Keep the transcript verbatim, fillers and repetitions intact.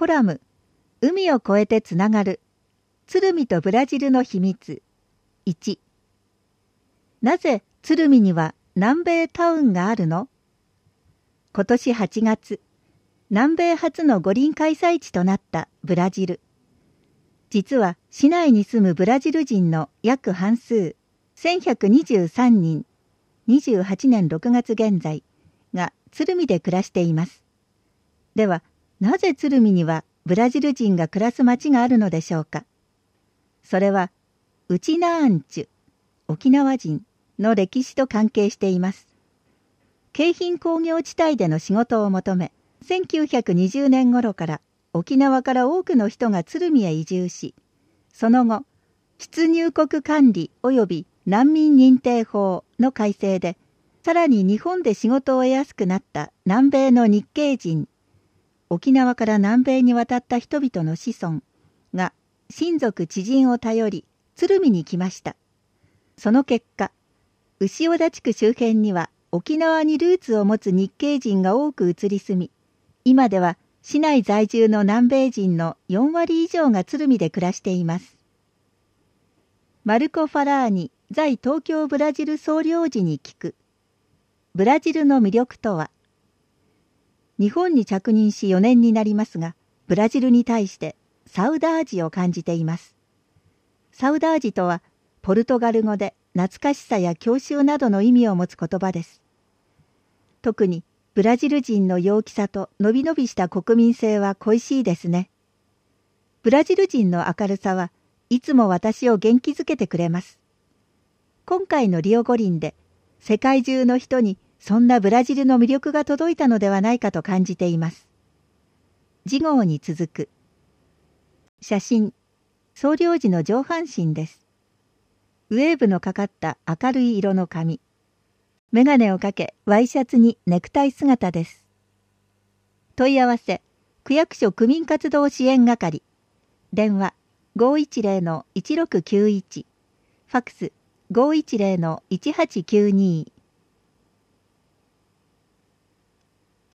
コラム、海を越えてつながる、鶴見とブラジルの秘密。いち、なぜ鶴見には南米タウンがあるの？今年はちがつ、南米初の五輪開催地となったブラジル。実は市内に住むブラジル人の約半数、せんひゃくにじゅうさんにん、にじゅうはちねんろくがつ現在が鶴見で暮らしています。では、なぜ鶴見にはブラジル人が暮らす町があるのでしょうか。それは、ウチナーンチュ、沖縄人の歴史と関係しています。京浜工業地帯での仕事を求め、せんきゅうひゃくにじゅうねん頃から沖縄から多くの人が鶴見へ移住し、その後、出入国管理及び難民認定法の改正で、さらに日本で仕事を得やすくなった南米の日系人、沖縄から南米に渡った人々の子孫が親族知人を頼り鶴見に来ました。その結果、牛尾田地区周辺には沖縄にルーツを持つ日系人が多く移り住み、今では市内在住の南米人のよんわり以上が鶴見で暮らしています。マルコ・ファラーニ在東京ブラジル総領事に聞く。ブラジルの魅力とは。日本に着任しよねんになりますが、ブラジルに対してサウダージを感じています。サウダージとは、ポルトガル語で懐かしさや郷愁などの意味を持つ言葉です。特にブラジル人の陽気さとのびのびした国民性は恋しいですね。ブラジル人の明るさはいつも私を元気づけてくれます。今回のリオ五輪で世界中の人にそんなブラジルの魅力が届いたのではないかと感じています。次号に続く。写真、総領事の上半身です。ウェーブのかかった明るい色の髪。メガネをかけ、ワイシャツにネクタイ姿です。問い合わせ、区役所区民活動支援係。電話、ごーいちぜろのいちろくきゅういち。ファクス、ごーいちぜろのいちはちきゅうに。